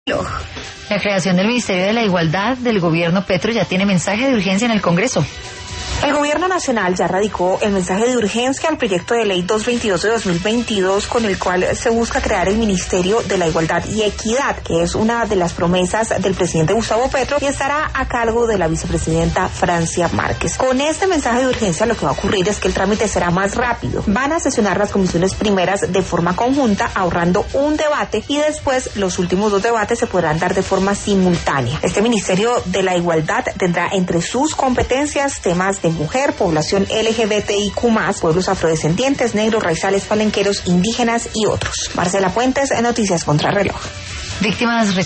La creación del Ministerio de la Igualdad del gobierno Petro ya tiene mensaje de urgencia en el Congreso. El gobierno nacional ya radicó el mensaje de urgencia al proyecto de ley 222 de 2022 con el cual se busca crear el Ministerio de la Igualdad y Equidad, que es una de las promesas del presidente Gustavo Petro y estará a cargo de la vicepresidenta Francia Márquez. Con este mensaje de urgencia lo que va a ocurrir es que el trámite será más rápido. Van a sesionar las comisiones primeras de forma conjunta, ahorrando un debate, y después los últimos dos debates se podrán dar de forma simultánea. Este Ministerio de la Igualdad tendrá entre sus competencias temas de mujer, población LGBTIQ+, pueblos afrodescendientes, negros, raizales, palenqueros, indígenas y otros. Marcela Puentes, Noticias Contrarreloj. Víctimas